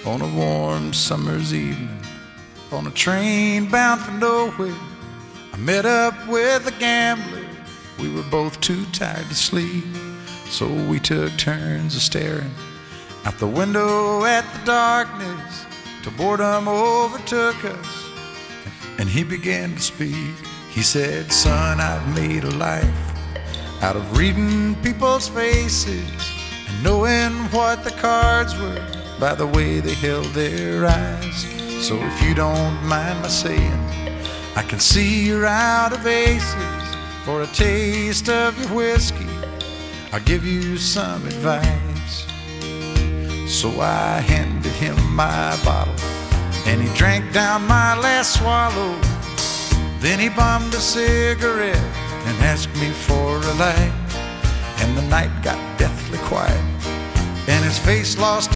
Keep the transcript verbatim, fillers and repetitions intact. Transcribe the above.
on a warm summer's evening, on a train bound for nowhere. I met up with a gambler. We were both too tired to sleep, so we took turns of staring out the window at the darkness till boredom overtook us, and he began to speak. He said, "Son, I've made a life out of reading people's faces and knowing what the cards were by the way they held their eyes. So if you don't mind my saying, I can see you're out of aces. For a taste of your whiskey, I'll give you some advice." So I handed him my bottle, and he drank down my last swallow. Then he bummed a cigarette and asked me for a light, and the night got deathly quiet, and his face lost